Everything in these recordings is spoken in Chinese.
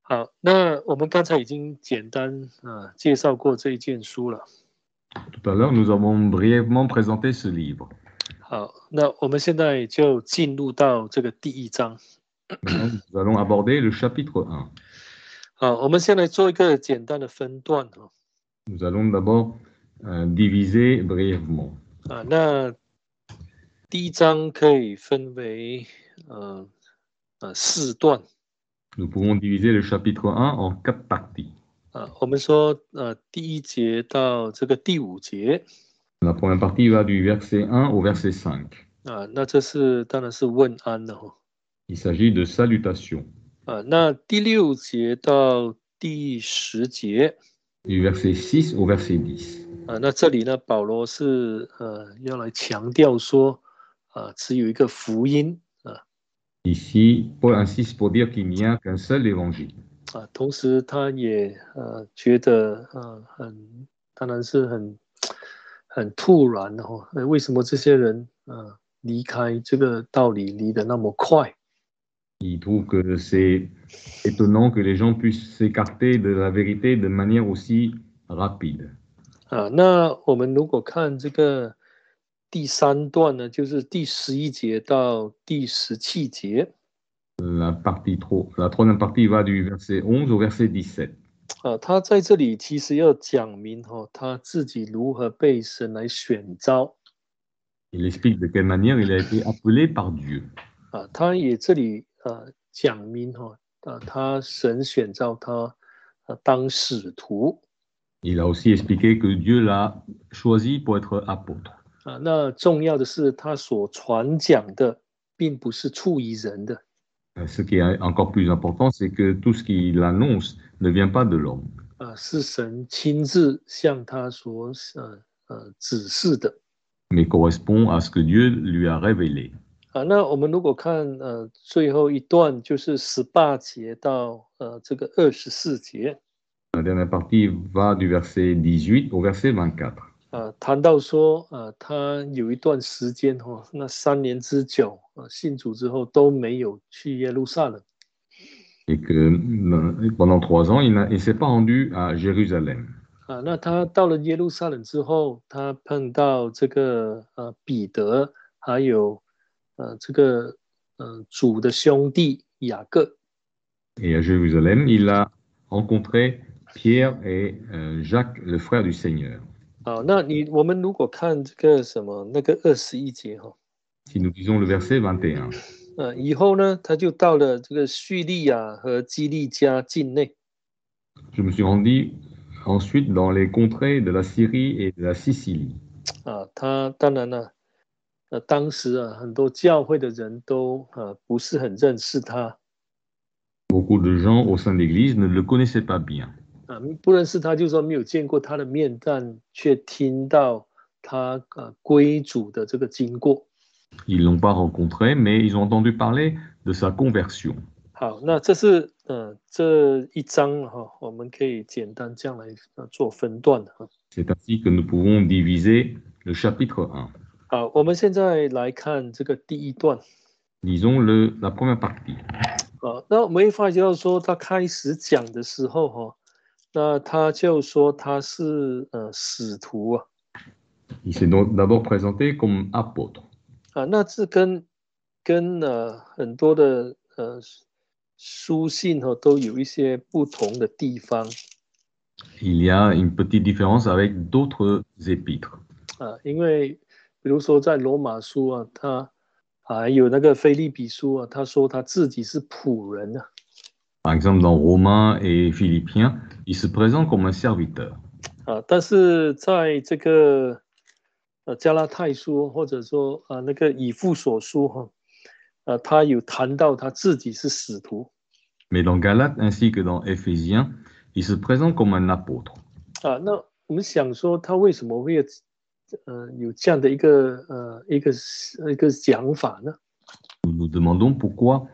好，那我们刚才已经简单介绍过这一件书了。 Tout à l'heure, nous avons brièvement présenté ce livre. 好，那我们现在就进入到这个第一章。 Maintenant, nous allons aborder le chapitre 1. 好，我们先来做一个简单的分段。 Nous allons d'abord diviser brièvement. 那第一章可以分为4段。 Nous pouvons diviser le chapitre 1 en 4 parties. 我们说第1节到这个第5节。 La première partie va du verset 1 au verset 5. 那这是当然是问安的。 Il s'agit de salutations. 那第6节到第10节。 Du verset 6 au verset 10. 那这里呢，保罗是要来强调说，只有一个福音。 Ici, Paul insiste pour dire qu'il n'y a qu'un seul évangile. 同时他也觉得当然是很突然的为什么这些人离开这个道理离得那么快？ Il trouve que c'est étonnant que les gens puissent s'écarter de la vérité de manière aussi rapide. 那我们如果看这个第3段呢，就是第11节到第17节。 La troisième partie va du verset 11 au verset 17. 他在这里其实要讲明他自己如何被神来选召。 Il explique de quelle manière il a été appelé par Dieu. 他也这里讲明他神选召他当使徒。 Il a aussi expliqué que Dieu l'a choisi pour être apôtre. 那重要的是他所传讲的并不是出于人的。 Ce qui est encore plus important, c'est que tout ce qu'il annonce ne vient pas de l'homme. 是神亲自向他所指示的。 Mais correspond à ce que Dieu lui a révélé. 那我们如果看最后一段，就是18节到这个24节。 La dernière partie va du verset 18 au verset 24. 谈到说他有一段时间那3年之久信主之后都没有去耶路撒冷。 Et que pendant 3 ans, il ne s'est pas rendu à Jérusalem. 那他到了耶路撒冷之后，他碰到这个彼得，还有这个主的兄弟雅各。 Et à Jérusalem, il a rencontré Pierre et Jacques, le frère du Seigneur. 那我们如果看这个什么那个21节 Si nous lisons le verset 21. 以后呢，他就到了这个叙利亚和基利家境内。 Je me suis rendu ensuite dans les contrées de la Syrie et de la Sicile. 他当然了，当时很多教会的人都不是很认识他。 Beaucoup de gens au sein de l'Église ne le connaissaient pas bien. 不认识他，就说没有见过他的面，但却听到他归主的这个经过。 Ils l'ont pas rencontré, mais ils ont entendu parler de sa conversion. 好，那这是这一章我们可以简单这样来做分段的。 C'est ainsi que nous pouvons diviser le chapitre 1. 好，我们现在来看这个第一段。 Lisons la première partie. 那我们会发觉到说，他开始讲的时候那他就说他是使徒 Il s'est donc d'abord présenté comme apôtre. 那这跟很多的书信都有一些不同的地方。 Il y a une petite différence avec d'autres épîtres. 因为比如说在罗马书他还有那个腓立比书他说他自己是仆人 Par exemple, dans Romains et Philippiens, il se présente comme un serviteur. 但是在这个加拉太书或者说那个以弗所书他有谈到他自己是使徒。 Mais dans Galates ainsi que dans Éphésiens, il se présente comme un apôtre. 那我们想说他为什么会有这样的一个讲法呢？ Nous nous demandons pourquoi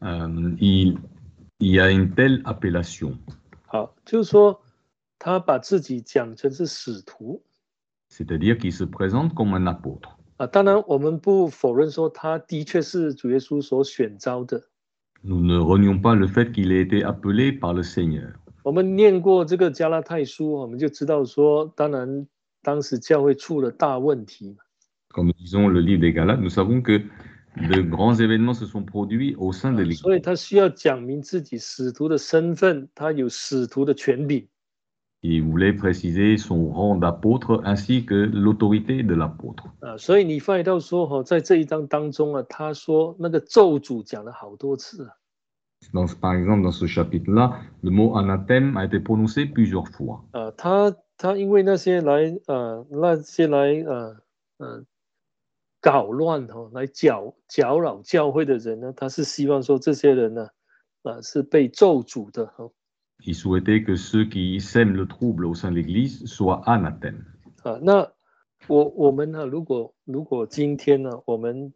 il y a une telle appellation. 好，就是说他把自己讲成是使徒。 C'est-à-dire qu'il se présente comme un apôtre. 当然我们不否认说他的确是主耶稣所选召的。 Nous ne renions pas le fait qu'il ait été appelé par le Seigneur. 我们念过这个加拉太书，我们就知道说，当然当时教会出了大问题。 Quand nous lisons le livre des Galates, nous savons que de grands événements se sont produits au sein de 所以 l'Église. 他需要讲明自己使徒的身份，他有使徒的权柄。 Il voulait préciser son rang d'apôtre ainsi que l'autorité de l'apôtre. 所以你发现到说，在这一章当中啊，他说那个咒诅讲了好多次啊。 Par exemple, dans ce chapitre-là, le mot anathème a été prononcé plusieurs fois. 他因为那些来搞乱来搅扰教会的人呢，他是希望说这些人呢，是被咒诅的。 Il souhaitait que ceux qui sèment le trouble au sein de l'Église soient anathèmes. 那我们呢，如果今天呢，我们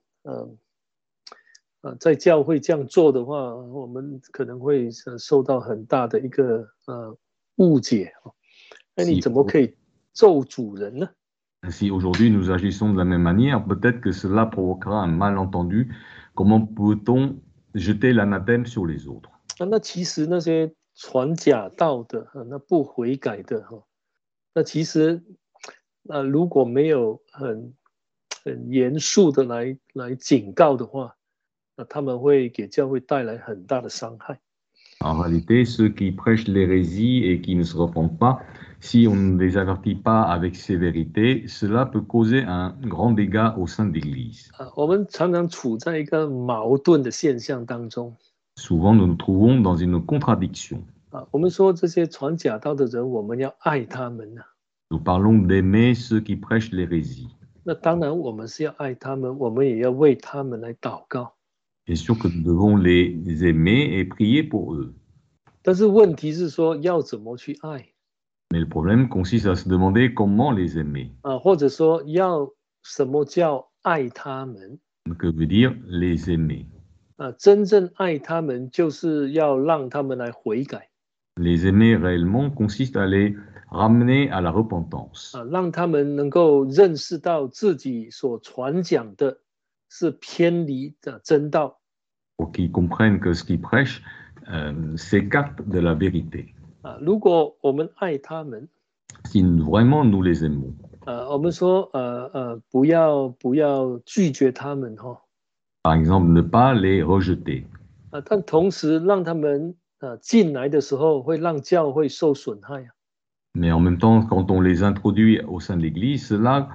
在教会这样做的话，我们可能会受到很大的一个误解。那你怎么可以咒诅人呢？ Si aujourd'hui nous agissons de la même manière, peut-être que cela provoquera un malentendu. Comment peut-on jeter l'anathème sur les autres? 那其实那些传假道的，那不悔改的，那其实如果没有很严肃的来警告的话，那他们会给教会带来很大的伤害。 En réalité, ceux qui prêchent l'hérésie et qui ne se repentent pas, si on ne les avertit pas avec sévérité, cela peut causer un grand dégât au sein de l'Église. 我们常常处在一个矛盾的现象当中。 Souvent, nous nous trouvons dans une contradiction. 我们说这些传假道的人，我们要爱他们呢。 Nous parlons d'aimer ceux qui prêchent l'hérésie. 那当然，我们是要爱他们，我们也要为他们来祷告。 Bien sûr que nous devons les aimer et prier pour eux. 但是问题是说，要怎么去爱？ Mais le problème consiste à se demander comment les aimer. 或者说要什么叫爱他们？ Que veut dire les aimer? 真正爱他们，就是要让他们来悔改。 Les aimer réellement consiste à les ramener à la repentance. 让他们能够认识到自己所传讲的是偏离的真道。 Pour qu'ils comprennent que ce qu'ils prêchent s'écarte de la vérité. 如果我们爱他们， Si vraiment nous les aimons. 我们说不要拒绝他们哈。 Par exemple, ne pas les rejeter. 但同时让他们进来的时候，会让教会受损害。 Mais en même temps, quand on les introduit au sein de l'Église, cela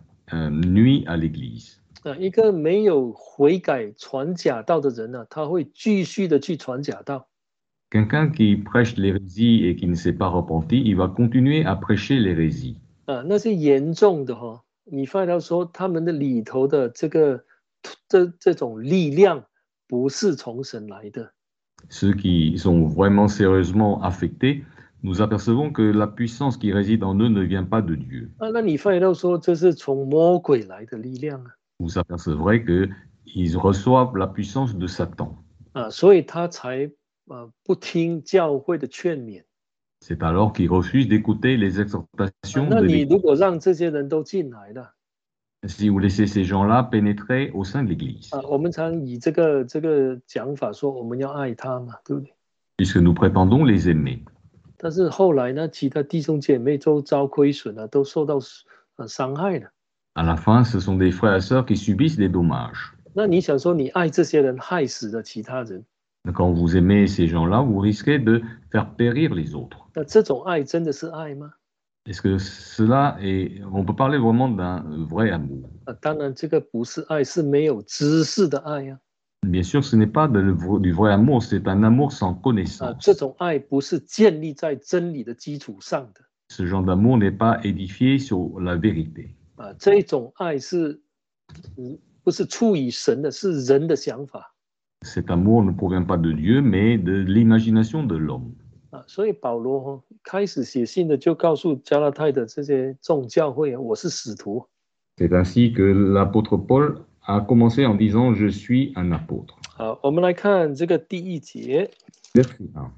nuit à l'Église. 一个没有悔改传假道的人呢，他会继续的去传假道。 Quelqu'un qui prêche l'hérésie et qui ne s'est pas repenti, il va continuer à prêcher l'hérésie. 那些严重的你发现到说他们的里头的这种力量不是从神来的。 Ceux qui sont vraiment sérieusement affectés, nous apercevons que la puissance qui réside en eux ne vient pas de Dieu. 那你发现到说这是从魔鬼来的力量啊。 Vous apercevrez qu'ils reçoivent la puissance de Satan. 所以他才不听教会的劝勉。 C'est alors qu'ils refusent d'écouter les exhortations 那 de 你 l'Église. 如果让这些人都进来了， Si vous laissez ces gens-là pénétrer au sein de l'Église, 我们常以这个讲法说我们要爱他嘛，对不对？ puisque nous prétendons les aimer. 但是后来呢，其他弟兄姐妹都遭亏损了，都受到伤害了。 À la fin, ce sont des frères et sœurs qui subissent des dommages. 那你想说，你爱这些人，害死了其他人， Quand vous aimez ces gens-là, vous risquez de faire périr les autres. 那这种爱真的是爱吗？ Est-ce que cela est... On peut parler vraiment d'un vrai amour. 当然，这个不是爱，是没有知识的爱啊。 Bien sûr, ce n'est pas du vrai amour, c'est un amour sans connaissance. 这种爱不是建立在真理的基础上的。 Ce genre d'amour n'est pas édifié sur la vérité. 这种爱是不是出于神的，是人的想法。 Cet amour ne provient pas de Dieu, mais de l'imagination de l'homme. 所以保罗开始写信的就告诉加拉太的这些众教会我是使徒。 C'est ainsi que l'apôtre Paul a commencé en disant « Je suis un apôtre ». 好，我们来看这个第一节。 Verset 1.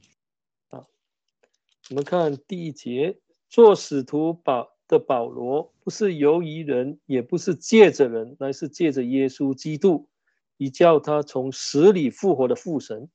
我们看第一节，做使徒的保罗，不是由于人，也不是借着人，乃是借着耶稣基督， 以叫他从死里复活的父神。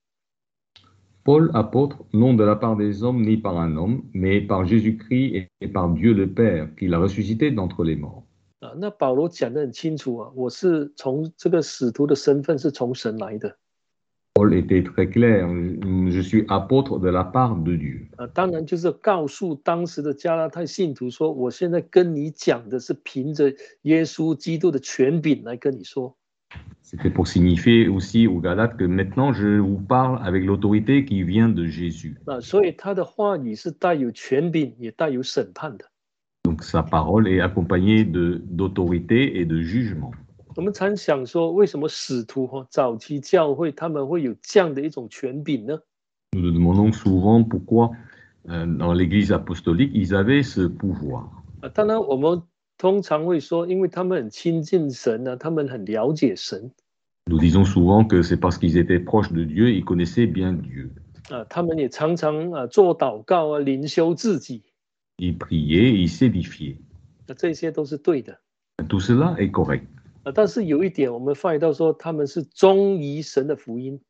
Paul, apôtre, non de la part des hommes ni par un homme, mais par Jésus-Christ et par Dieu le Père, qui l'a ressuscité d'entre les morts. 那保罗讲得很清楚啊，我是从这个使徒的身份是从神来的。 Paul était très clair, je suis apôtre de la part de Dieu. 当然就是告诉当时的加拉太信徒说，我现在跟你讲的是凭着耶稣基督的权柄来跟你说。 C'était pour signifier aussi aux Galates que maintenant je vous parle avec l'autorité qui vient de Jésus. 所以他的话语是带有权柄，也带有审判的。 Donc sa parole est accompagnée d'autorité et de jugement. 我们常想说，为什么使徒早期教会他们会有这样的一种权柄呢？ Nous nous demandons souvent pourquoi dans l'Église apostolique ils avaient ce pouvoir. 当然我们通常会说，因为他们很亲近神啊，他们很了解神。 Nous disons souvent que c'est parce qu'ils étaient proches de Dieu, ils connaissaient bien Dieu. 他们也常常做祷告啊，灵修自己。 Ils priaient, ils s'édifiaient. 这些都是对的。 Tout cela est correct. 但是有一点，我们发现到说，他们是忠于神的福音。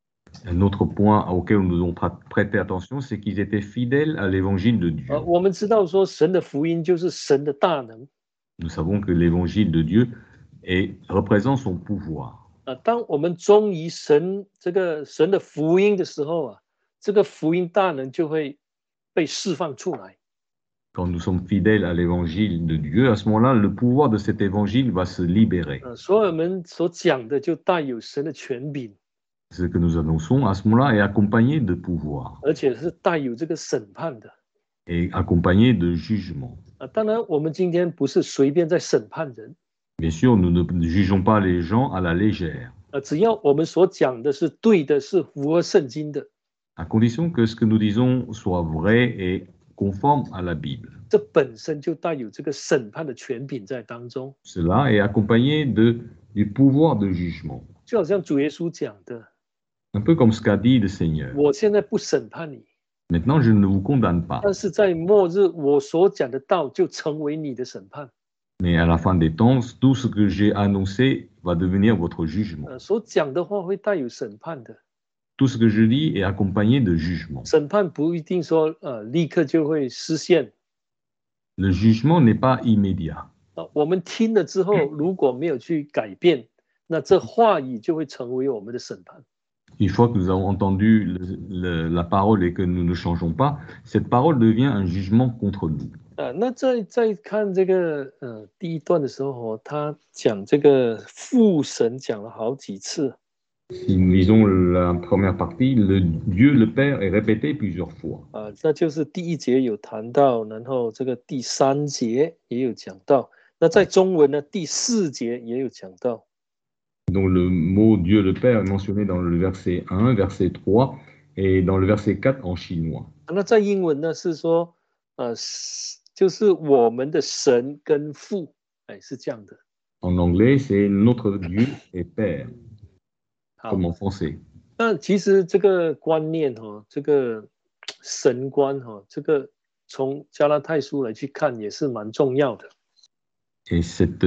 Un autre point auquel nous devons prêter attention, c'est qu'ils étaient fidèles à l'évangile de Dieu. 我们知道说，神的福音就是神的大能。 Nous savons que l'évangile de Dieu représente son pouvoir. 当我们忠于神神的福音的时候啊，这个福音大能就会被释放出来。 Quand nous sommes fidèles à l'évangile de Dieu, à ce moment-là, le pouvoir de cet évangile va se libérer. 所以我们所讲的就带有神的权柄。 Ce que nous annonçons à ce moment-là est accompagné de pouvoir. 而且是带有这个审判的。 Et accompagné de jugement. 当然，我们今天不是随便在审判人。 Bien sûr, nous ne jugeons pas les gens à la légère. 只要我们所讲的是对的，是符合圣经的。 À condition que ce que nous disons soit vrai et conforme à la Bible. 这本身就带有这个审判的权柄在当中。 Cela est accompagné du pouvoir de jugement. 就好像主耶稣讲的。 Un peu comme ce qu'a dit le Seigneur. 我现在不审判你。 Maintenant, je ne vous condamne pas. 但是在末日，我所讲的道就成为你的审判。 Mais à la fin des temps, tout ce que j'ai annoncé va devenir votre jugement. 所讲的话会带有审判的。 Tout ce que je dis est accompagné de jugement. 审判不一定说立刻就会实现。 Le jugement n'est pas immédiat. 我们听了之后，如果没有去改变，那这话语就会成为我们的审判。 Une fois que nous avons entendu la parole et que nous ne changeons pas, cette parole devient un jugement contre nous. 那在看这个第一段的时候，他讲这个父神讲了好几次。 Si nous lisons la première partie, le Dieu le Père est répété plusieurs fois. 那就是第一节有谈到，然后这个第三节也有讲到。那在中文呢，第四节也有讲到。 Donc le mot Dieu le Père est mentionné dans le verset 1, verset 3 et dans le verset 4 en chinois. 那在英文呢是说，就是我们的神跟父，是这样的。 En anglais, c'est notre Dieu et Père, comme en français. 那其实这个观念这个神观这个从加拉太书来去看也是蛮重要的。 Et cette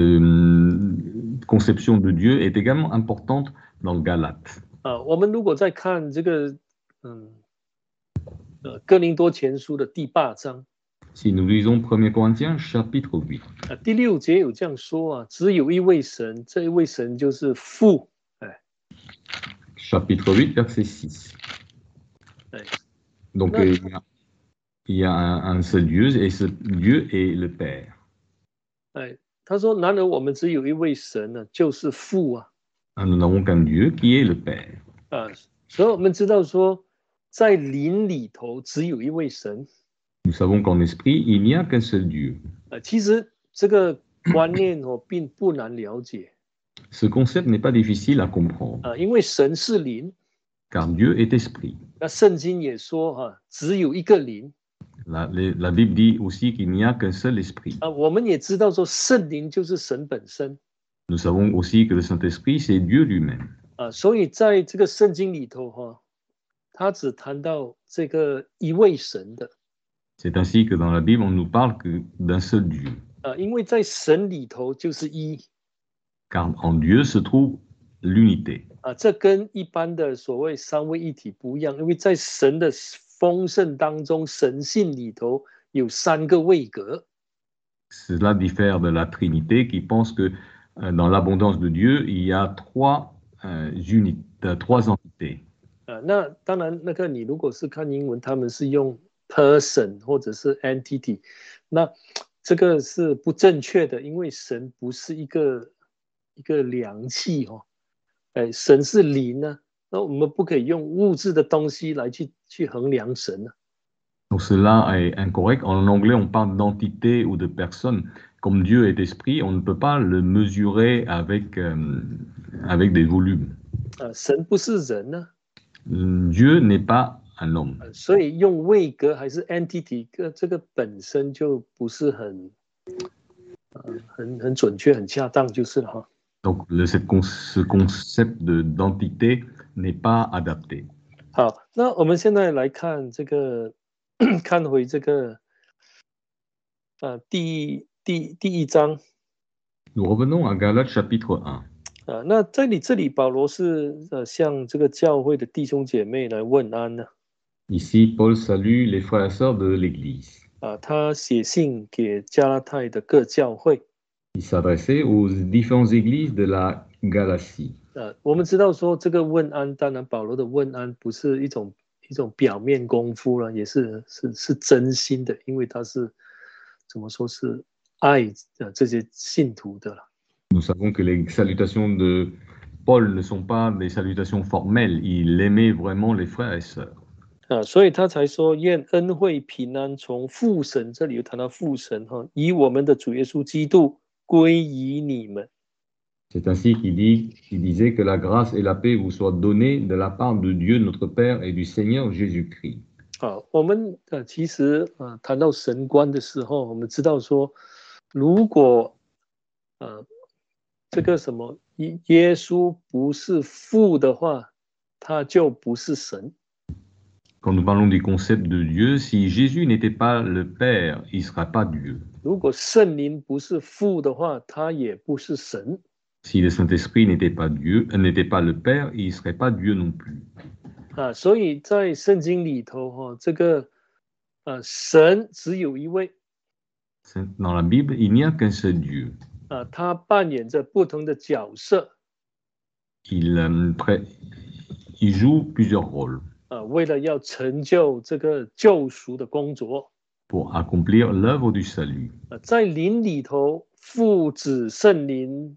conception de Dieu est également importante dans le Galate. 我们如果再看这个哥林多前书的第8章， Si nous lisons 1 Corinthiens chapitre 8, 第6节有这样说只有一位神，这一位神就是父。 chapitre 8, verset 6. Donc il y a un seul Dieu et ce Dieu est le Père. 他说：“然而我们只有一位神呢，就是父啊。” Nous n'avons qu'un Dieu qui est le Père. 所以我们知道说，在灵里头只有一位神。 Nous savons qu'en esprit, il n'y a qu'un seul Dieu. 其实这个观念并不难了解。 Ce concept n'est pas difficile à comprendre. 因为神是灵。 Car Dieu est esprit. 那圣经也说只有一个灵。 La Bible dit aussi qu'il n'y a qu'un seul esprit. 我们也知道说圣灵就是神本身。 Nous savons aussi que le Saint-Esprit, c'est Dieu lui-même. 所以在这个圣经里头他只谈到这个一位神的。 C'est ainsi que dans la Bible, on nous parle que d'un seul Dieu. 因为在神里头就是一。 Car en Dieu se trouve l'unité. 这跟一般的所谓三位一体不一样，因为在神的丰盛当中，神性里头有三个位格。 Cela diffère de la Trinité qui pense que dans l'abondance de Dieu, il y a trois entités. 那当然，你如果是看英文，他们是用 person 或者是 entity， 那这个是不正确的，因为神不是一个量器哦。神是灵呢，那我们不可以用物质的东西来去衡量神呢。 Donc cela est incorrect. En anglais, on parle d'entité ou de personne. Comme Dieu est esprit, on ne peut pas le mesurer avec des volumes. 神不是人呢。 Dieu n'est pas un homme. 所以用位格还是 entity， 这个本身就不是很准确、很恰当，就是了哈。 Donc ce concept d'entité n'est pas adapté. 好，那我们现在来看这个，看回这个第一章。 Nous revenons à Galates chapitre 1. 那在你这里，保罗是向这个教会的弟兄姐妹来问安呢。 Ici, Paul salue les frères et sœurs de l'Église. 他写信给加拉太的各教会。 Il s'adressait aux différentes églises de la Galatie. 我们知道说这个问安，当然保罗的问安不是一种表面功夫了，也是真心的，因为他是怎么说是爱这些信徒的了。 Nous savons que les salutations de Paul ne sont pas des salutations formelles. Il aimait vraiment les frères et sœurs. 所以他才说愿恩惠平安从父神这里又谈到父神以我们的主耶稣基督归于你们。 C'est ainsi qu'il disait que la grâce et la paix vous soient données de la part de Dieu notre Père et du Seigneur Jésus-Christ. 我们其实谈到神观的时候，我们知道说，如果这个什么耶稣不是父的话，他就不是神。 Quand nous parlons du concept de Dieu, si Jésus n'était pas le Père, il ne serait pas Dieu. 如果圣灵不是父的话，他也不是神。 Si le Saint-Esprit n'était pas Dieu, n'était pas le Père, il ne serait pas Dieu non plus. 所以在圣经里头这个神只有一位。 Dans la Bible, il n'y a qu'un seul Dieu. 他扮演着不同的角色。 Il joue plusieurs rôles. 为了要成就这个救赎的工作。 Pour accomplir l'œuvre du salut. 在灵里头，父子圣灵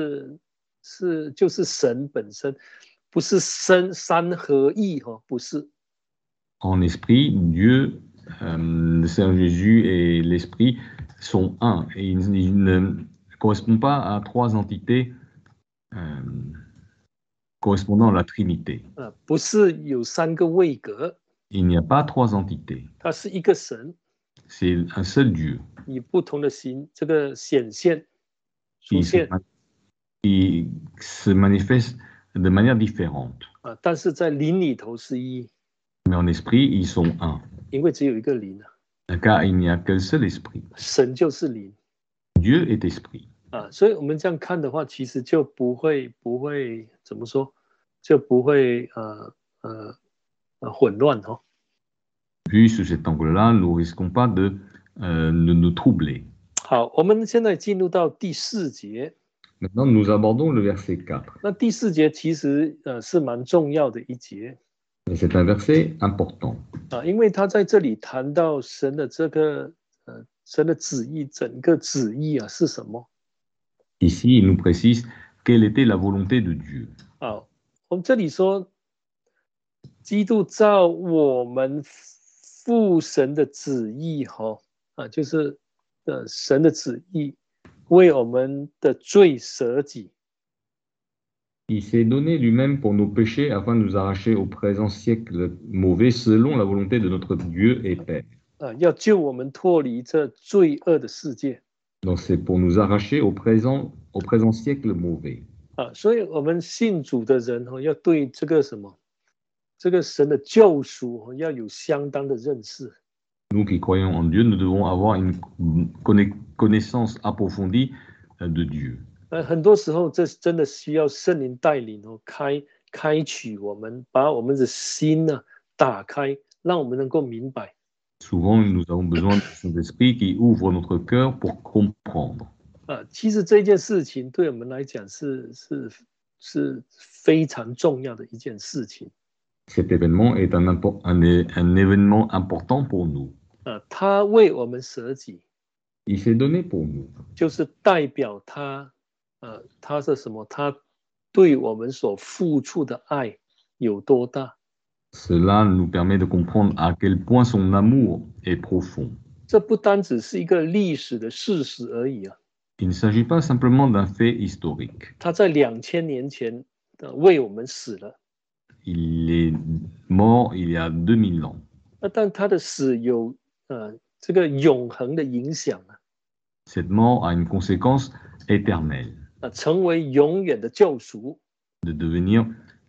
就是神本身，不是三合一不是。 En esprit, Dieu, le Seigneur Jésus et l'Esprit sont un et ils ne correspondent pas à trois entités correspondant à la Trinité. 不是有三个位格。 Il n'y a pas trois entités. 它是一个神。 C'est un seul Dieu. 以不同的这个显现出现。 Qui se manifeste de manière différente. 但是在灵里头是一。 Mais en esprit, ils sont un. 因为只有一个灵。 Car il n'y a qu'un seul esprit. 神就是灵。 Dieu est esprit. 所以我们这样看的话，其实就不会怎么说，就不会混乱 Vu sous cet angle-là, nous ne risquons pas de nous troubler. 好，我们现在进入到第4节。 Maintenant, nous abordons le verset 4. 那第4节其实是蛮重要的一节。 C'est un verset important. 因为他在这里谈到神的这个神的旨意，整个旨意是什么？ Ici, il nous précise quelle était la volonté de Dieu. 我们这里说，基督照我们父神的旨意就是神的旨意为我们的罪舍己。 Il s'est donné lui-même pour nos péchés afin de nous arracher au présent siècle mauvais selon la volonté de notre Dieu et Père. 要救我们脱离这罪恶的世界。 Donc c'est pour nous arracher au présent siècle mauvais. 所以我们信主的人要对这个这个神的救赎要有相当的认识。 Nous qui croyons en Dieu, nous devons avoir une connaissance approfondie de Dieu. 很多时候这真的需要圣灵带领哦，开启我们，把我们的心呢打开，让我们能够明白。 Souvent, nous avons besoin du Saint-Esprit qui ouvre notre cœur pour comprendre. 其实这件事情对我们来讲是非常重要的一件事情。 Cet événement est un événement important pour nous. 他为我们舍己， Il s'est donné pour nous. 就是代表他是什么？他对我们所付出的爱有多大？ Cela nous permet de comprendre à quel point son amour est profond. 这不单只是一个历史的事实而已啊！ Il ne s'agit pas simplement d'un fait historique. 他在2000年前为我们死了， Il est mort il y a 2000 ans. 但他的死有这个永恒的影响啊！ Cette mort a une conséquence éternelle, 成为永远的救赎。 de devenir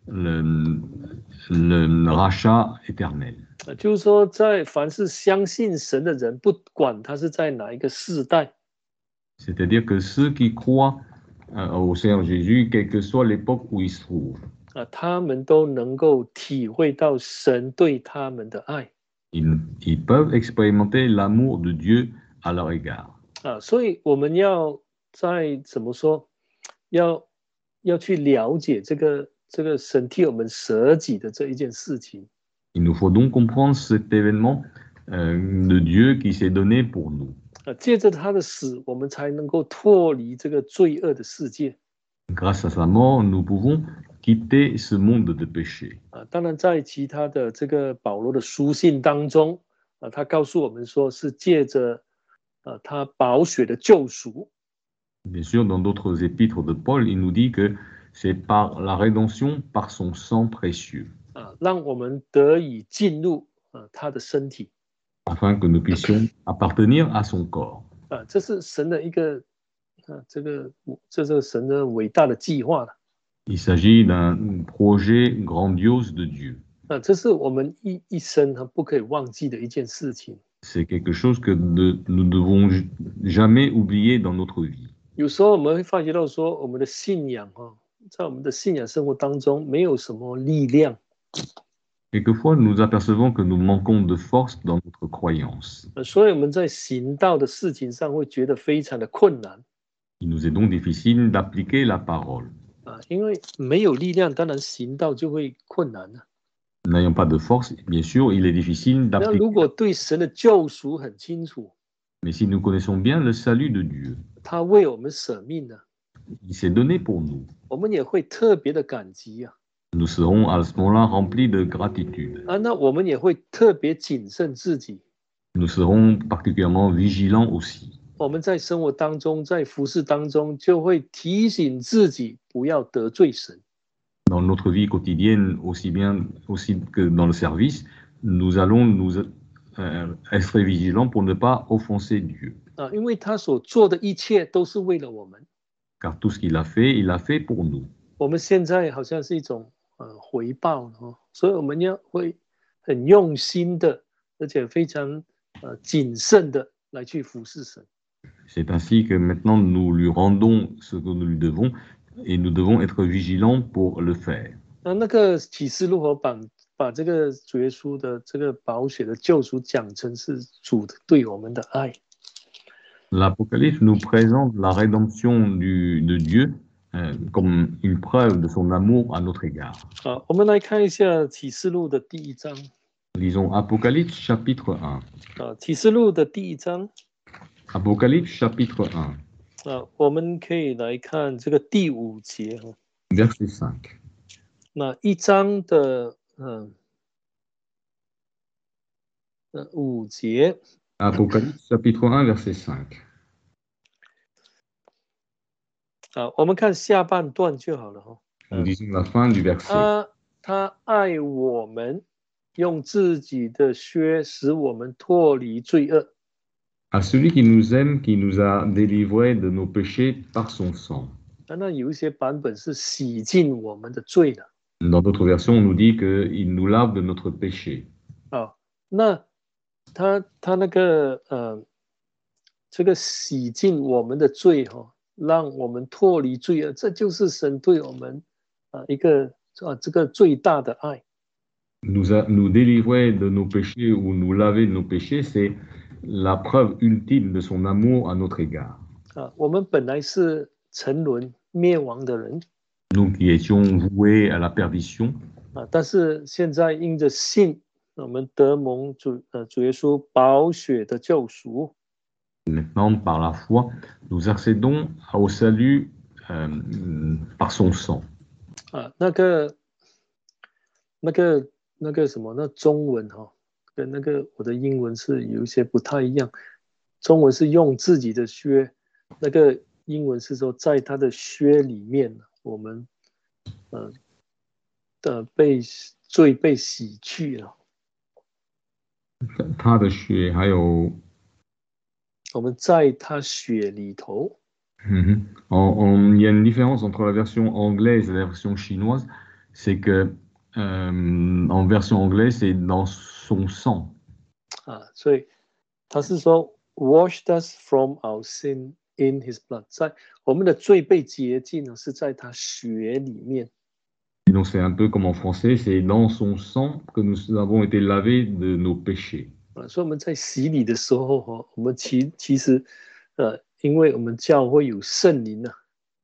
le rachat éternel. 就是说，在凡是相信神的人，不管他是在哪一个世代， C'est-à-dire que ceux qui croient au Seigneur Jésus, quelle que soit l'époque où ils se trouvent, 他们都能够体会到神对他们的爱。 ils peuvent expérimenter l'amour de Dieu à leur égard. 所以我们要怎么说，要去了解这个神替我们舍己的这一件事情。 Il nous faut donc comprendre cet événement de Dieu qui s'est donné pour nous. 借着他的死，我们才能够脱离这个罪恶的世界。 Grâce à sa mort, nous pouvons quitter ce monde de péché. 当然，在其他的这个保罗的书信当中，他告诉我们说，是借着他宝血的救赎。 Bien sûr, dans d'autres épîtres de Paul, il nous dit que c'est par la rédemption, par son sang précieux, 让我们得以进入他的身体。 afin que nous puissions appartenir à son corps. 这是神的一个这是神的伟大的计划了。 Il s'agit d'un projet grandiose de Dieu. 这是我们一生不可以忘记的一件事情。 C'est quelque chose que nous ne devons jamais oublier dans notre vie. 有时候我们会发觉到说，我们的信仰在我们的信仰生活当中没有什么力量。 Quelquefois, nous apercevons que nous manquons de force dans notre croyance. 所以我们在行道的事情上会觉得非常的困难。 Il nous est donc difficile d'appliquer la parole. 因为没有力量，当然行道就会困难了。 N'ayant pas de force, bien sûr, il est difficile 那 d'appliquer. 如果对神的救赎很清楚， Mais si nous connaissons bien le salut de Dieu, 他为我们舍命了， il s'est donné pour nous. 我们也会特别的感激啊。 Nous serons à ce moment-là remplis de gratitude. 那我们也会特别谨慎自己。 Nous serons particulièrement vigilants aussi. 我们在生活当中，在服事当中，就会提醒自己不要得罪神。 Dans notre vie quotidienne, aussi que dans le service, nous allons être vigilants pour ne pas offenser Dieu. 因为他所做的一切都是为了我们。 Car tout ce qu'il a fait pour nous. 我们现在好像是一种回报所以我们会很用心的，而且非常谨慎的来去服侍神。 C'est ainsi que maintenant nous lui rendons ce que nous lui devons et nous devons être vigilants pour le faire. 那个启示录把这个主耶稣的这个宝血的救赎讲成是主对我们的爱。 L'Apocalypse nous présente la rédemption de Dieu comme une preuve de son amour à notre égard. 我们来看一下启示录的第1章。 Lisons Apocalypse chapitre 1. 启示录的第1章。 Apocalypse chapitre 1. 我们可以来看这个第5节。 Verset 5. 那1章的5节。 Apocalypse chapitre 1, verset 5. 我们看下半段就好了。 Nous disons la fin du verset. 他爱我们，用自己的血使我们脱离罪恶。 À celui qui nous aime, qui nous a délivrés de nos péchés par son sang. 那有一些版本是洗净我们的罪的。 Dans d'autres versions, on nous dit qu'il nous lave de notre péché. 那他那个这个洗净我们的罪让我们脱离罪恶，这就是神对我们一个这个最大的爱。 Nous délivrer de nos péchés ou nous laver de nos péchés, c'est la preuve ultime de son amour à notre égard. 我们本来是沉沦灭亡的人 Nous qui étions voués à la perdition, 但是现在因着信，我们得蒙主耶稣宝血的救赎。 maintenant par la foi, nous accédons au salut par son sang. 那个什么，那中文跟那个我的英文是有一些不太一样。中文是用自己的血，那个英文是说在他的血里面，我们罪被洗去了。 他的血还有我们在他血里头。 Il y a une différence entre la version anglaise et la version chinoise, c'est que en version anglaise, c'est dans son sang. 所以他是说 washed us from our sin in his blood， 在我们的罪被洁净呢，是在他血里面。 Et donc c'est un peu comme en français, c'est dans son sang que nous avons été lavés de nos péchés. 所以我们在洗礼的时候，我们其实因为我们教会有圣灵啊。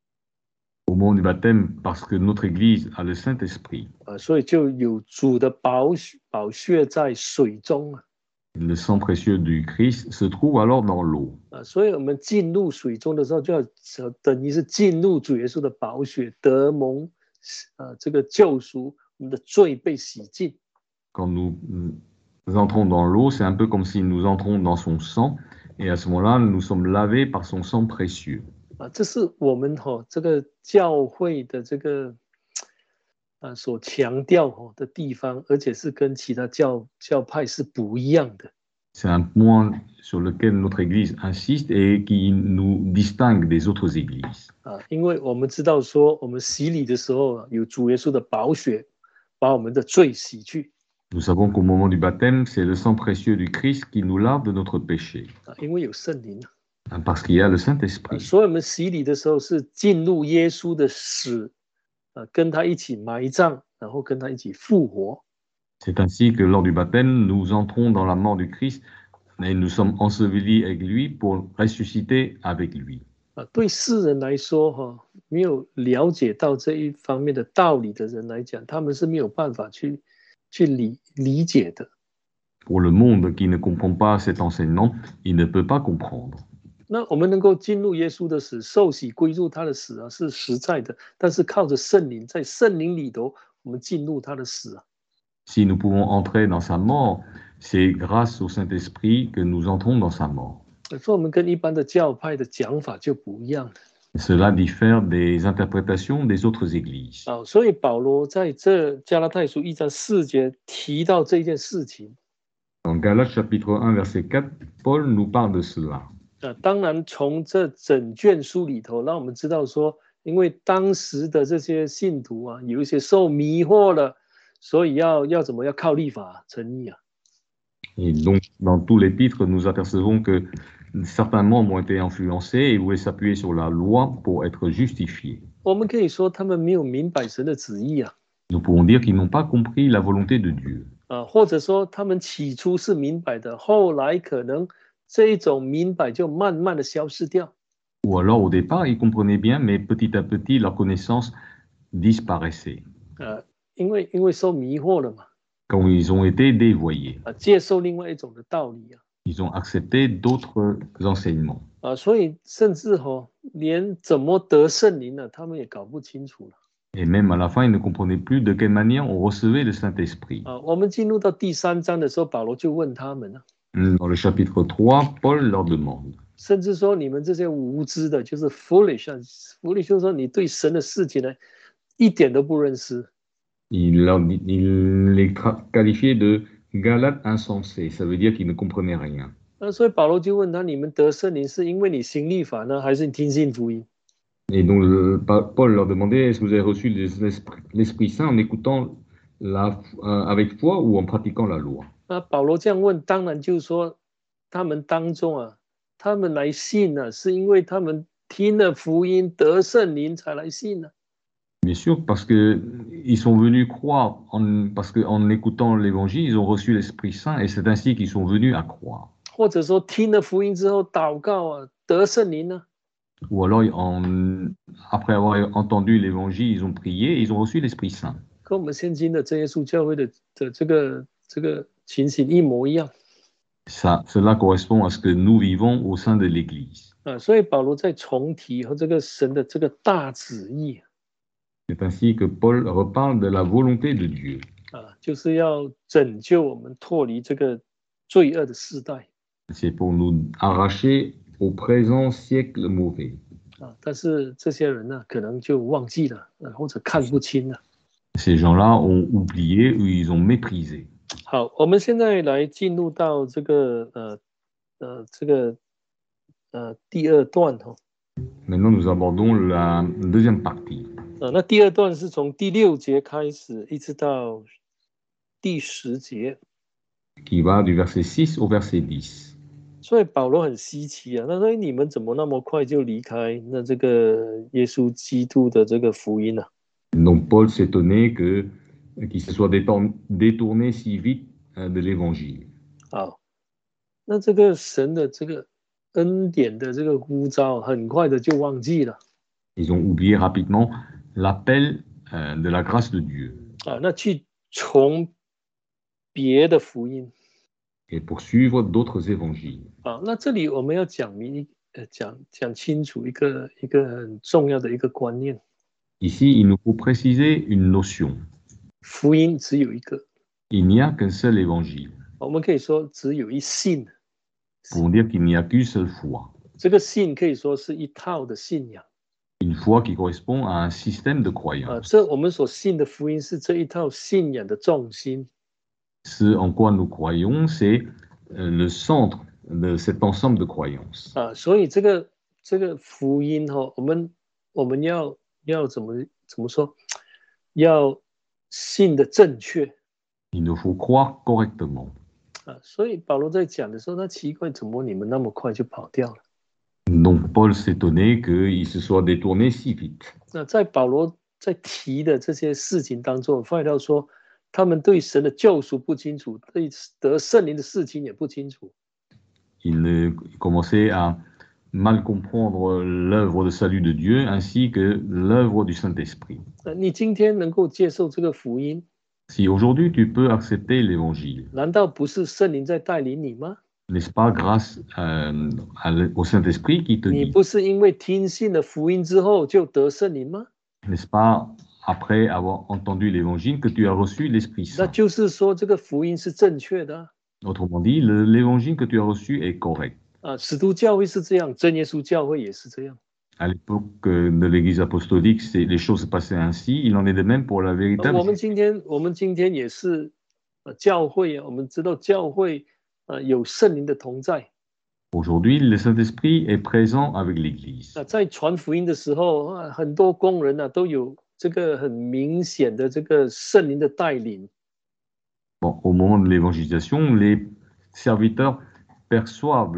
Au moment du baptême, parce que notre Église a le Saint-Esprit. 所以就有主的宝血在水中啊。 Le sang précieux du Christ se trouve alors dans l'eau. 所以我们进入水中的时候，就要等于是进入主耶稣的宝血，得蒙这个救赎，我们的罪被洗净。 Quand nous entrons dans l'eau, c'est un peu comme si nous entrons dans son sang, et à ce moment-là, nous sommes lavés par son sang précieux. 这是我们这个教会的这个所强调的地方，而且是跟其他教派是不一样的。 C'est un point sur lequel notre Église insiste et qui nous distingue des autres églises. 因为我们知道说，我们洗礼的时候有主耶稣的宝血把我们的罪洗去。 Nous savons qu'au moment du baptême, c'est le sang précieux du Christ qui nous lave de notre péché. 因为有圣灵。 Parce qu'il y a le Saint-Esprit. 所以我们洗礼的时候是进入耶稣的死，跟他一起埋葬，然后跟他一起复活。 C'est ainsi que lors du baptême, nous entrons dans la mort du Christ et nous sommes ensevelis avec lui pour ressusciter avec lui. 对世人来说，没有了解到这一方面的道理的人来讲，他们是没有办法去理解的。 Pour le monde qui ne comprend pas cet enseignement, il ne peut pas comprendre. 那我们能够进入耶稣的死，受洗归入他的死是实在的，但是靠着圣灵，在圣灵里头，我们进入他的死。 Si nous pouvons entrer dans sa mort, c'est grâce au Saint-Esprit que nous entrons dans sa mort. 所以我们跟一般的教派的讲法就不一样了。 Cela diffère des interprétations des autres églises. 所以保罗在这加拉太书1章4节提到这件事情。 Dans Galates chapitre 1 verset 4, Paul nous parle de cela. 当然从这整卷书里头，让我们知道说，因为当时的这些信徒有一些受迷惑了，所以要怎么要靠律法成义啊。 Et donc, dans tout l'épître, nous apercevons que certains membres ont été influencés et voulaient s'appuyer sur la loi pour être justifiés. 我们可以说他们没有明白神的旨意啊。 Nous pouvons dire qu'ils n'ont pas compris la volonté de Dieu. 或者说他们起初是明白的，后来可能这一种明白就慢慢的消失掉。 Ou alors au départ, ils comprenaient bien, mais petit à petit, leur connaissance disparaissait. 因为受迷惑了嘛。 Quand ils ont été dévoyés. 接受另外一种的道理啊。 Ils ont accepté d'autres enseignements. 所以甚至连怎么得圣灵呢，他们也搞不清楚了。 Et même à la fin, ils ne comprenaient plus de quelle manière on recevait le Saint-Esprit. 我们进入到第3章的时候，保罗就问他们了。 Dans le chapitre 3, Paul leur demande. 甚至说你们这些无知的，就是 foolish 就是说你对神的事情呢一点都不认识。 Il les qualifiait de Galates insensés. Ça veut dire qu'ils ne comprenaient rien. 所以保罗就问他：你们得圣灵是因为你行律法呢，还是你听信福音？ Et donc Paul leur demandait: est-ce que vous avez reçu l'Esprit Saint en écoutant avec foi ou en pratiquant la loi? 保罗这样问，当然就是说他们当中他们来信是因为他们听了福音得圣灵才来信呢、 Bien sûr, parce que ils sont venus croire, parce qu'en écoutant l'évangile, ils ont reçu l'Esprit Saint et c'est ainsi qu'ils sont venus à croire. 或者说听了福音之后祷告啊得圣灵呢、 Ou alors, après avoir entendu l'évangile, ils ont prié et ils ont reçu l'Esprit Saint. 跟我们现今的真耶稣教会的这个情形一模一样 Cela correspond à ce que nous vivons au sein de l'Église. 啊。所以保罗在重提和这个神的这个大旨意 C'est ainsi que Paul reparle de la volonté de Dieu. 啊，就是要拯救我们脱离这个罪恶的时代 C'est pour nous arracher au présent siècle mauvais. 啊。但是这些人呢，可能就忘记了，或者看不清了。 Ces gens-là ont oublié ou ils ont méprisé. 好，我们现在来进入到这个第二段哈。 Maintenant, nous abordons la deuxième partie. 那第二段是从第6节开始，一直到第10节， qui va du verset 6 au verset 10. 所以保罗很稀奇啊，他说你们怎么那么快就离开那这个耶稣基督的这个福音呢、啊？ Donc Paul s'étonnait qu'il se soit détourné si vite de l'évangile. 好，那这个神的这个恩典的这个呼召，很快的就忘记了。 Ils ont oublié rapidement l'appel de la grâce de Dieu. 啊，那去从别的福音。 Et poursuivre d'autres évangiles. 啊，那这里我们要讲清楚一个很重要的一个观念。 Ici, il nous faut préciser une notion. 福音只有一个。 Il n'y a qu'un seul évangile. 我们可以说只有一信。 Pour dire qu'il n'y a qu'une seule foi. 这个信可以说是一套的信仰。 Une foi qui correspond à un système de croyance. 这我们所信的福音是这一套信仰的重心。 Ce en quoi nous croyons, c'est le centre de cet ensemble de croyances. 所以这个福音我们要怎么说？要信的正确。 Il nous faut croire correctement. 所以保罗在讲的时候，他奇怪，怎么你们那么快就跑掉了？ Donc Paul s'étonnait qu'il se soit détourné si vite. 那在保罗在提的这些事情当中，发现到说，他们对神的救赎不清楚，对得圣灵的事情也不清楚。 Il commençait à mal comprendre l'œuvre de salut de Dieu ainsi que l'œuvre du Saint-Esprit. 你今天能够接受这个福音， Si aujourd'hui tu peux accepter l'évangile, 难道不是圣灵在带领你吗？ n'est-ce pas grâce au Saint-Esprit qui te 你 guide? 不是因为听信了福音之后就得圣灵吗？ N'est-ce pas après avoir entendu l'évangile que tu as reçu l'Esprit 那 Saint? 就是说，这个福音是正确的啊。 Autrement dit, l'évangile que tu as reçu est correct. 使徒教会是这样，真耶稣教会也是这样。 À l'époque de l'Église apostolique, les choses se passaient ainsi. Il en est de même pour la véritable. 我们今天也是教会啊，我们知道教会有圣灵的同在。 Aujourd'hui, le Saint-Esprit est présent avec l'Église. 在传福音的时候很多工人都有这个很明显的这个圣灵的带领。 Bon, au moment de l'évangélisation, les serviteurs perçoivent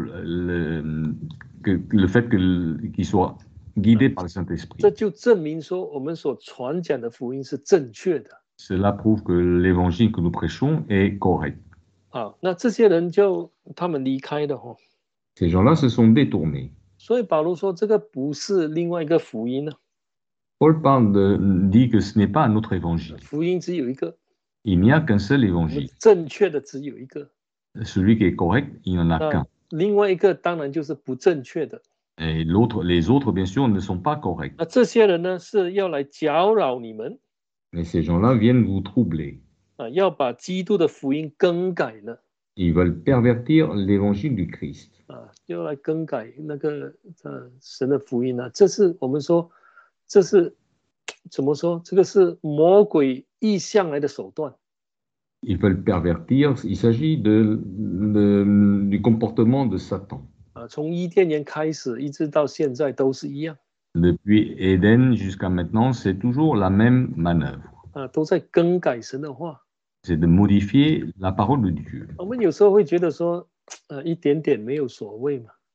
le fait qu'ils soient guidés par le Saint-Esprit. 这就证明说，我们所传讲的福音是正确的。 Cela prouve que l'évangile que nous prêchons est correct. 那这些人他们离开了哈。 Ces gens-là se sont détournés. 所以保罗说，这个不是另外一个福音呢。 Paul dit que ce n'est pas un autre évangile. 福音只有一个。 Il n'y a qu'un seul évangile. 正确的只有一个。 Celui qui est correct, il n'y en a qu'un. 另外一个当然就是不正确的。 Et les autres, bien sûr, ne sont pas corrects. 那这些人呢，是要来搅扰你们。 Mais ces gens-là viennent vous troubler. 要把基督的福音更改了。 Ils veulent pervertir l'évangile du Christ. 要来更改那个神的福音啊，这是我们说，这是怎么说？这个是魔鬼意向来的手段。 Ils veulent pervertir. Il s'agit du comportement de Satan. 从伊甸园开始一直到现在都是一样。 Depuis Éden jusqu'à maintenant, c'est toujours la même manœuvre. 都在更改神的话。 C'est de modifier la parole de Dieu. 我们有时候会觉得说，一点点没有所谓嘛。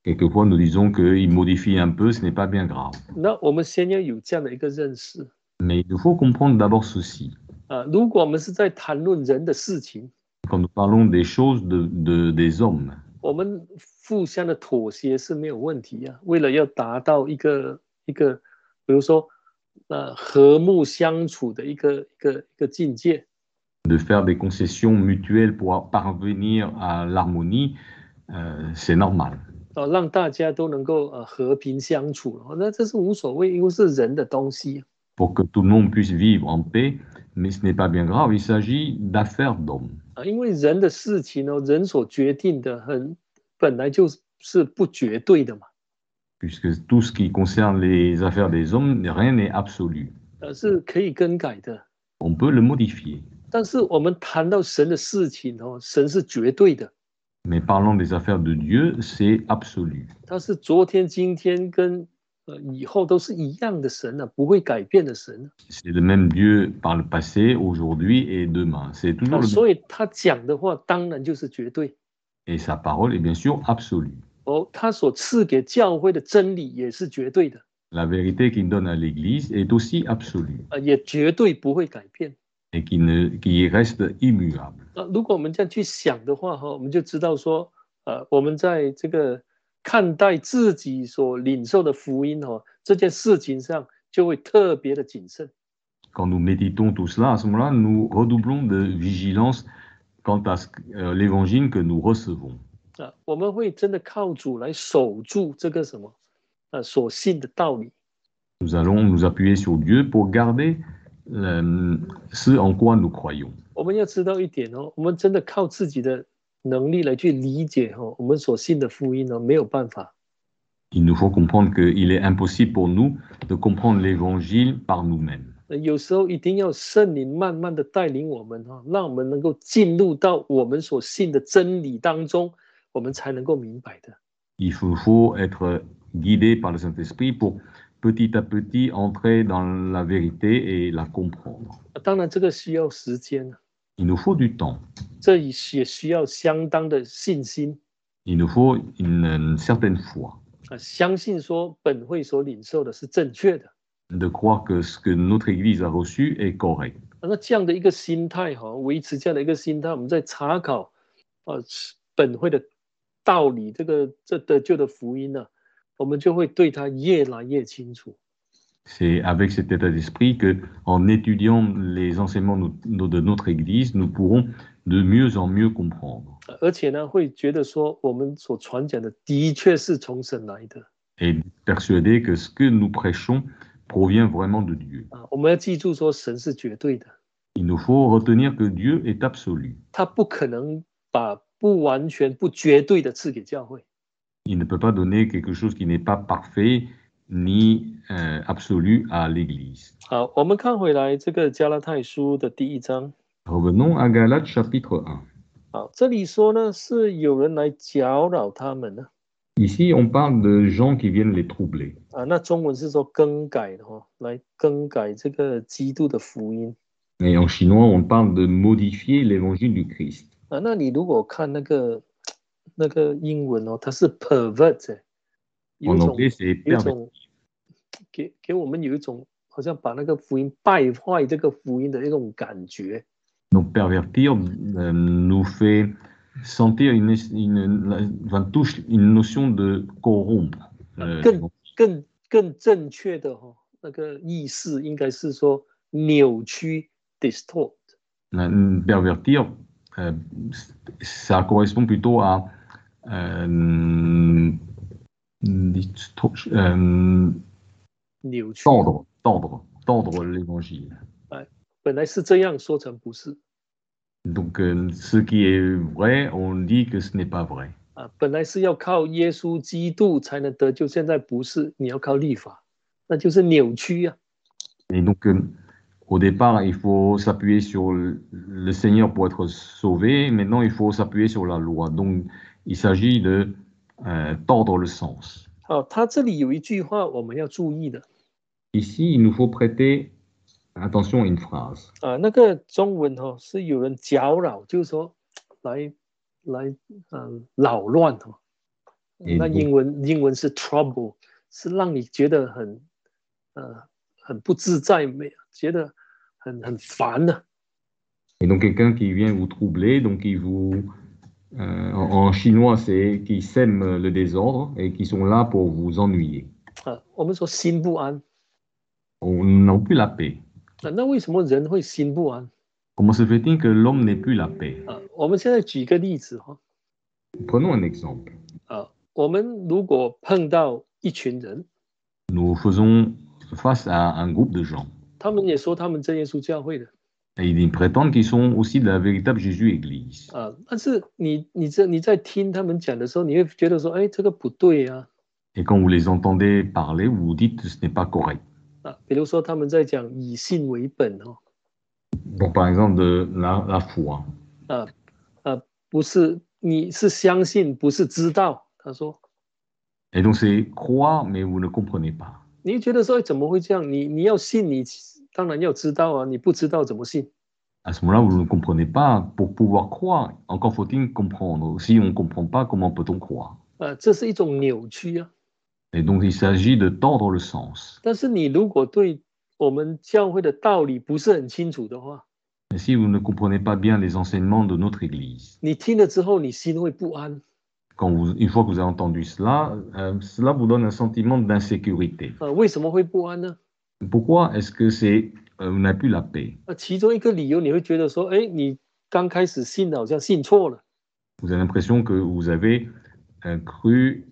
Quelquefois, nous disons qu'il modifie un peu, ce n'est pas bien grave. 那我们先要有这样的一个认识 Mais il nous faut comprendre d'abord ceci. 啊。如果我们是在谈论人的事情， Quand nous parlons des choses des hommes, 我们互相的妥协是没有问题啊。为了要达到一个，比如说和睦相处的一个境界， de faire des concessions mutuelles pour parvenir à l'harmonie, c'est normal. 让大家都能够和平相处，那这是无所谓，因为是人的东西。 Pour que tout le monde puisse vivre en paix, mais ce n'est pas bien grave, il s'agit d'affaires d'hommes. 因为人的事情人所决定的本来就是不绝对的嘛。 Puisque tout ce qui concerne les affaires des hommes, rien n'est absolu. 是可以更改的。 On peut le modifier. 但是我们谈到神的事情神是绝对的。 Mais parlant des affaires de Dieu, c'est absolu. 他是昨天、今天跟以后都是一样的神啊，不会改变的神。 C'est le même Dieu par le passé, aujourd'hui et demain. C'est toujours le 所以他讲的话当然就是绝对。 Et sa parole est bien sûr absolue. 他所赐给教会的真理也是绝对的。 La vérité qu'il donne à l'Église est aussi absolue. 也绝对不会改变。 Et qui reste immuable. 如果我们这样去想的话我们就知道说我们在这个看待自己所领受的福音这件事情上就会特别的谨慎。 Quand nous méditons tout cela, à ce moment-là, nous redoublons de vigilance quant à l'évangile que nous recevons. 我们会真的靠主来守住这个什么所信的道理。 Nous allons nous appuyer sur Dieu pour garder ce en quoi nous croyons. 我们要知道一点我们真的靠自己的能力来去理解我们所信的福音没有办法。 Il nous faut comprendre qu'il est impossible pour nous de comprendre l'évangile par nous-mêmes. 有时候一定要圣灵慢慢的带领我们让我们能够进入到我们所信的真理当中，我们才能够明白的。 Il faut être guidé par le Saint-Esprit pour petit à petit entrer dans la vérité et la comprendre. 当然这个需要时间 Il nous faut du temps. 这也需要相当的信心 Il nous faut une certaine foi. 相信说本会所领受的是正确的。 De croire que ce que notre Église a reçu est correct. 那这样的一个心态维持这样的一个心态，我们在查考本会的道理，这得救的福音我们就会对它越来越清楚。 C'est avec cet état d'esprit que, en étudiant les enseignements de notre Église, nous pourrons de mieux en mieux comprendre. 而且呢，会觉得说我们所传讲的的确是从神来的。 Et persuader que ce que nous prêchons provient vraiment de Dieu. 我们要记住说神是绝对的。 Il nous faut retenir que Dieu est absolu. 他不可能把不完全、不绝对的赐给教会。 Il ne peut pas donner quelque chose qui n'est pas parfait ni absolu à l'Église. 好，我们看回来这个加拉太书的第1章。 Revenons à Galates chapitre 1. 好，这里说呢，是有人来搅扰他们呢。 Ici, on parle de gens qui viennent les troubler. 那中文是说更改的来更改这个基督的福音。 Et en chinois, on parle de modifier l'évangile du Christ. 那你如果看那个英文它是 pervert， En anglais, c'est 有一 pervertir. 种给我们有一种好像把那个福音败坏这个福音的一种感觉。 Donc, pervertir nous fait sentir touche une notion de corrompre. 更正确的那个意思应该是说扭曲 distort。 Pervertir, ça correspond plutôt à tordre l'évangile. 本来是这样，说成不是。 Donc, ce qui est vrai, on dit que ce n'est pas vrai. 本来是要靠耶稣基督才能得救，现在不是，你要靠律法，那就是扭曲啊。 Et donc, au départ, il faut s'appuyer sur le Seigneur pour être sauvé. Maintenant, il faut s'appuyer sur la loi. Donc, il s'agit de tordre le sens. 他这里有一句话我们要注意的。 Ici, il nous faut prêter attention à une phrase. 那个中文是有人搅扰，就是说来扰乱 Et 那 donc, 英文是 trouble， 是让你觉得很不自在，觉得很烦的。 et donc quelqu'un qui vient vous troubler, donc en chinois, c'est qui sème le désordre et qui sont là pour vous ennuyer. 我们说心不安， On n'a plus la paix. 那为什么人会心不安？ Comment se fait-il que l'homme n'ait plus la paix? 我们现在举个例子哈， Prenons un exemple. 我们如果碰到一群人， Nous faisons face à un groupe de gens. 他们也说他们真耶稣教会的， Et ils prétendent qu'ils sont aussi de la véritable Jésus-Église. 但是你在听他们讲的时候，你会觉得说，哎，这个不对啊。 Et quand vous les entendez parler, vous vous dites que ce n'est pas correct. 比如说他们在讲以信为本哦， Donc, par exemple, de la foi. 不是你是相信，不是知道。他说， Et donc, c'est croire, mais vous ne comprenez pas. 你觉得说，哎，怎么会这样？你要信，你当然要知道啊，你不知道怎么信？ À ce moment-là, vous ne comprenez pas. Pour pouvoir croire, encore faut-il comprendre. Si on ne comprend pas, comment peut-on croire? 这是一种扭曲啊。 Et donc, il s'agit de tordre le sens. 但是你如果对我们教会的道理不是很清楚的话， Et si vous ne comprenez pas bien les enseignements de notre Église, 你听了之后，你心会不安。 une fois que vous avez entendu cela, cela vous donne un sentiment d'insécurité. 为什么会不安呢？ Pourquoi est-ce que vous n'avez plus la paix? 其中一个理由，你会觉得说，哎，你刚开始信好像信错了。 Vous avez l'impression que vous avez cru,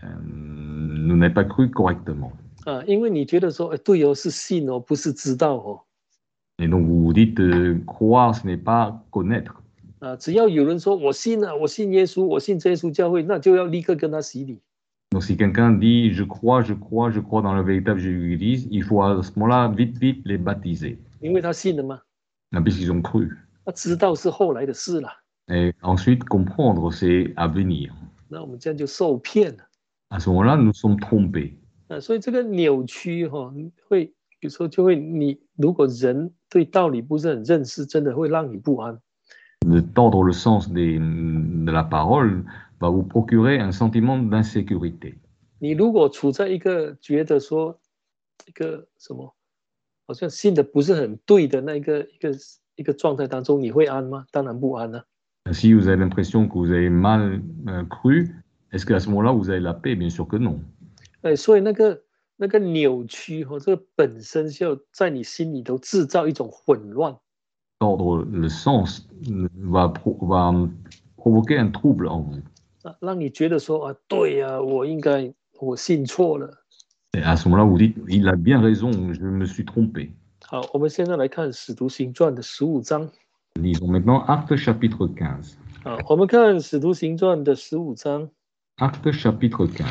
vous n'avez pas cru correctement. 因为你觉得说，哎，对哦，是信哦，不是知道哦。 Et donc vous vous dites, croire, ce n'est pas connaître. 只要有人说我信了，我信耶稣，我信耶稣教会，那就要立刻跟他洗礼。 Donc si quelqu'un dit, je crois dans la véritable Jésus-Église, il faut à ce moment-là vite les baptiser. 因为他信了嘛， Puisqu'ils ont cru. 他知道是后来的事了。 Et ensuite, comprendre, c'est à venir. 那我们这样就受骗了。 À ce moment-là, nous sommes trompés. 所以这个扭曲会有时候就会你如果人对道理不是很认识，真的会让你不安。 De tordre le sens de la parole va vous procurer un sentiment d'insécurité. 你如果处在一个觉得说一个什么，好像信的不是很对的那一个状态当中，你会安吗？当然不安了。 Si vous avez l'impression que vous avez mal cru, est-ce qu'à ce moment-là, vous avez la paix? Bien sûr que non. 所以那个扭曲这个本身就在你心里头制造一种混乱。 Tordre le sens va provoquer un trouble en vous. 让你觉得说对呀，我信错了。 Et à ce moment-là, vous dites, il a bien raison, je me suis trompé. 好，我们现在来看《使徒行传》的15章。 Lisons maintenant Actes chapitre 15. 我们看《使徒行传》的15章。 Actes chapitre 15.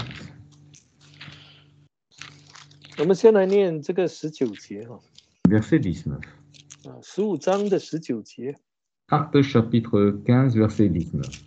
我们先来念这个19节 Verset 19. 15章的19节。 Actes chapitre 15, verset 19.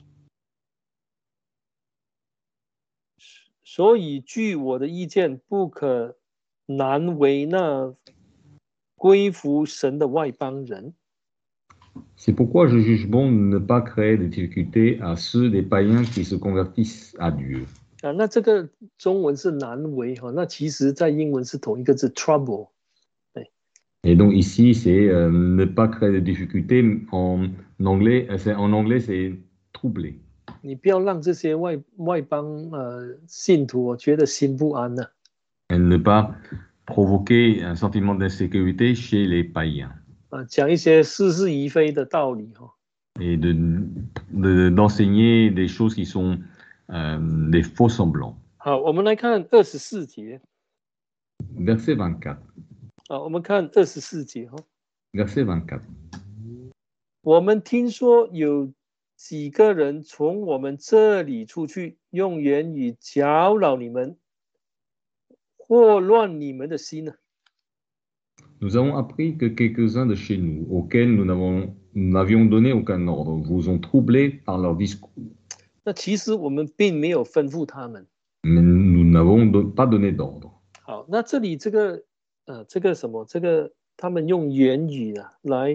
所以据我的意见，不可难为那归服神的外邦人。 C'est pourquoi je juge bon de ne pas créer de difficultés à ceux des païens qui se convertissent à Dieu. 那这个中文是难为那其实在英文是同一个字 trouble。 Et donc ici, c'est ne pas créer de difficultés. En anglais, c'est troubler. 你不要让这些外邦信徒觉得心不安呢。 Et ne pas provoquer un sentiment d'insécurité chez les païens. 讲一些似是而非的道理 Et d'enseigner des choses qui sont des faux semblants. 好，我们来看24节。 Verset 24. 我们看24节 Verset 24. 我们听说有几个人从我们这里出去，用言语搅扰你们，祸乱你们的心呢。 Nous avons appris que quelques-uns de chez nous, auxquels nous n'avions donné aucun ordre, vous ont troublés par leur discours. 那其实我们并没有吩咐他们。 Mais nous n'avons pas donné d'ordre. 好，那这里这个他们用言语来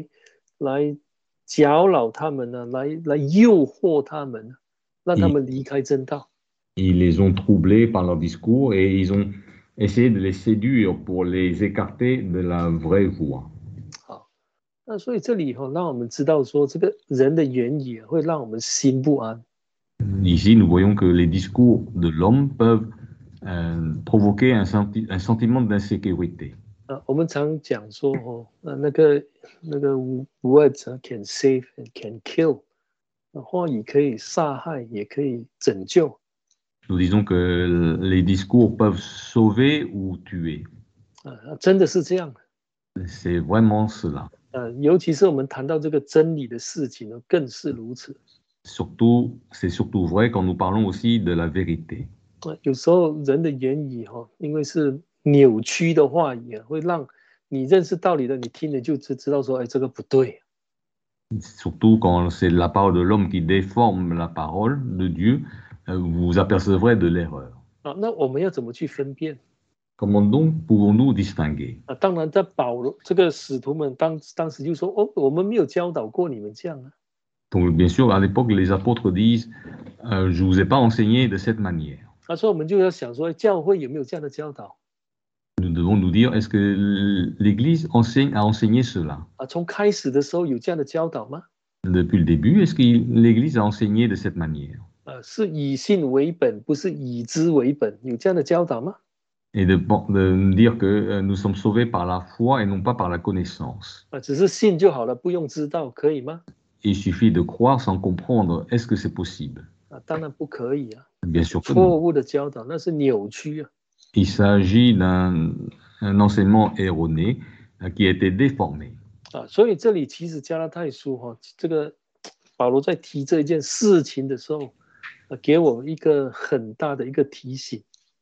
搅扰他们呢，来诱惑他们，让他们离开正道。 Ils les ont troublés par leur discours et ils ont essayé de les séduire pour les écarter de la vraie voie. 好，那所以这里让我们知道说，这个人的言语会让我们心不安。 Ici, nous voyons que les discours de l'homme peuvent provoquer un sentiment d'insécurité. 我们常讲说那个 words can save and can kill， 话语可以杀害，也可以拯救。 Nous disons que les discours peuvent sauver ou tuer. 真的是这样。 C'est vraiment cela. 尤其是我们谈到这个真理的事情呢，更是如此。 C'est surtout vrai quand nous parlons aussi de la vérité. 有时候人的言语因为是扭曲的话语会让你认识道理的，你听了就知道说，哎，这个不对。 Surtout quand c'est la parole de l'homme qui déforme la parole de Dieu, vous apercevrez de l'erreur. 那我们要怎么去分辨？ Comment donc pouvons-nous distinguer? 当然，在保罗这个使徒们当时就说，我们没有教导过你们这样啊。 Donc, bien sûr, à l'époque, les apôtres disent je vous ai pas enseigné de cette manière. 所以我们就要想说，教会有没有这样的教导？ Nous devons nous dire est-ce que l'Église a enseigné cela? 从开始的时候有这样的教导吗？ Depuis le début, est-ce que l'Église a enseigné de cette manière? 是以信为本，不是以知为本，有这样的教导吗？ Et de dire que nous sommes sauvés par la foi et non pas par la connaissance. 只是信就好了，不用知道，可以吗？ Il suffit de croire sans comprendre. Est-ce que c'est possible? 当然不可以啊。 Bien sûr que 错 non. 误的教导那是扭曲啊。 Il s'agit d'un enseignement erroné qui a été déformé. 所以这里其实加拉太书这个保罗在提这一件事情的时候，给我一个很大的一个提醒。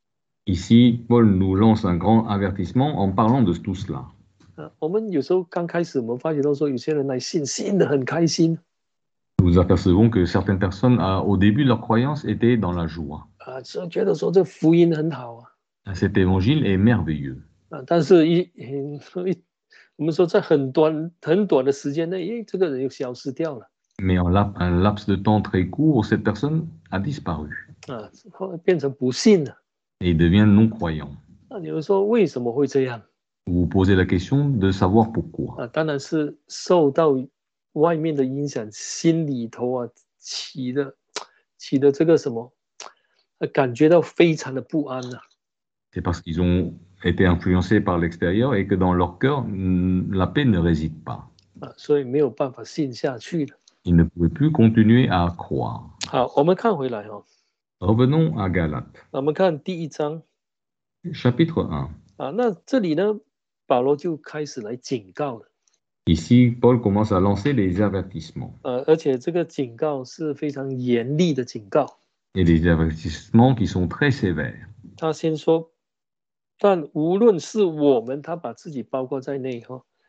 Ici, Paul nous lance un grand avertissement en parlant de tout cela. 我们有时候刚开始，我们发觉到说，有些人来信的很开心。 Nous apercevons que certaines personnes, au début de leur croyance, étaient dans la joie. 觉得说这福音很好啊。 Cet évangile est merveilleux. 但是我们说在很短的时间内，这个人又消失掉了。 Mais en un laps de temps très court, cette personne a disparu. 后来变成不信了。 Et devient non-croyant. 那你们说为什么会这样？ Vous vous posez la question de savoir pourquoi. 当然是受到外面的影响，心里头起的这个什么，感觉到非常的不安啊。 C'est parce qu'ils ont été influencés par l'extérieur et que dans leur cœur, la paix ne réside pas. 所以没有办法信下去了。 Ils ne pouvaient plus continuer à croire. 好，我们看回来 Revenons à Galates. 我们看第1章 Chapitre 1. 那这里呢，保罗就开始来警告了。 Ici, Paul commence à lancer les avertissements. 而且这个警告是非常严厉的警告。 Et des avertissements qui sont très sévères. 他先说，但无论是我们，他把自己包括在内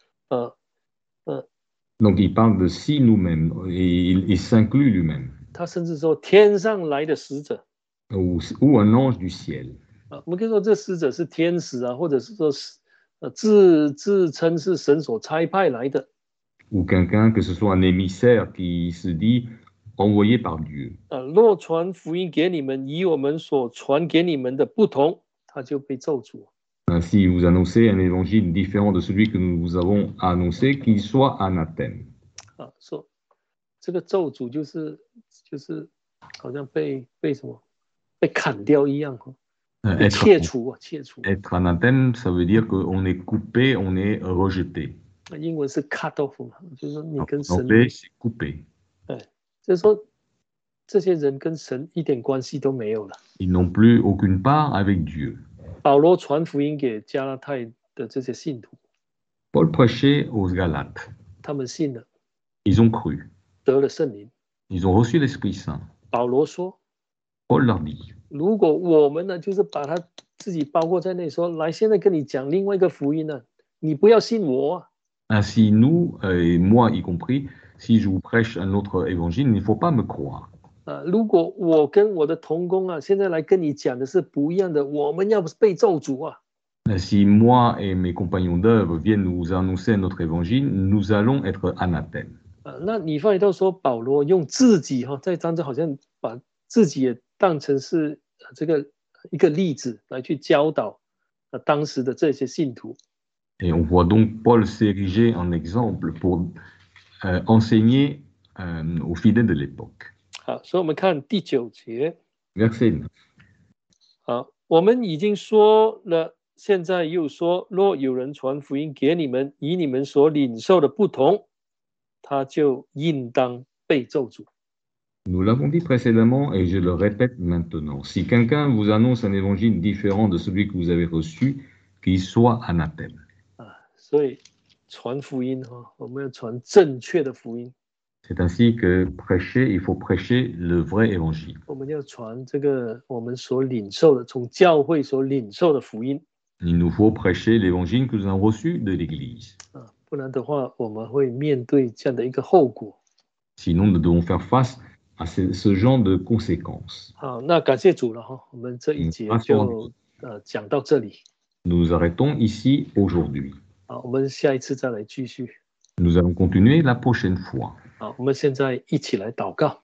Donc il parle de si nous-mêmes, et il s'inclut lui-même. 他甚至说天上来的使者 Ou un ange du ciel. 我们可以说这使者是天使或者是说自称是神所差派来的。 Ou quelqu'un, que ce soit un émissaire qui se dit envoyé par Dieu. 若传福音给你们，与我们所传给你们的不同，他就被咒诅。 Si vous annoncez un évangile différent de celui que nous vous avons annoncé, qu'il soit anathème. 说这个咒诅就是好像被什么被砍掉一样切除。 Être anathème, ça veut dire qu'on est coupé, on est rejeté. 英文是 cut off 就是说你跟神 En anglais, c'est coupé. 就是说这些人跟神一点关系都没有了。 Ils n'ont plus aucune part avec Dieu. 保罗传福音给加拉太的这些信徒， Paul prêchait aux Galates. 他们信了， Ils ont cru. 得了圣灵。 Ils ont reçu l'Esprit Saint. 保罗说， Paul leur dit, 如果我们呢，就是把他自己包括在内，说来，现在跟你讲另外一个福音呢，你不要信我。 ainsi nous, et moi y compris, si je vous prêche un autre évangile, il ne faut pas me croire. 如果我跟我的同工现在来跟你讲的是不一样的，我们要被咒诅啊。 Si moi et mes compagnons d'œuvre viennent nous annoncer notre évangile, nous allons être anathèmes. 那你发现到说保罗用自己在当中好像把自己也当成是这个一个例子来去教导当时的这些信徒。 Et on voit donc Paul s'ériger en exemple pour enseigner aux fidèles de l'époque. 好，所以我们看第9节。 Verset 9. 好，我们已经说了，现在又说，若有人传福音给你们，与你们所领受的不同，他就应当被咒诅。 Nous l'avons dit précédemment et je le répète maintenant. Si quelqu'un vous annonce un évangile différent de celui que vous avez reçu, qu'il soit anathème. 所以传福音我们要传正确的福音。 C'est ainsi que prêcher, il faut prêcher le vrai évangile. 我们要传这个我们所领受的，从教会所领受的福音。 Il nous faut prêcher l'évangile que nous avons reçu de l'Église. 不然的话，我们会面对这样的一个后果。 Sinon, nous devons faire face à ce genre de conséquences. 好，那感谢主了我们这一节就讲到这里。 Nous arrêtons ici aujourd'hui. 好，我们下一次再来继续。 Nous allons continuer la prochaine fois. 好，我们现在一起来祷告。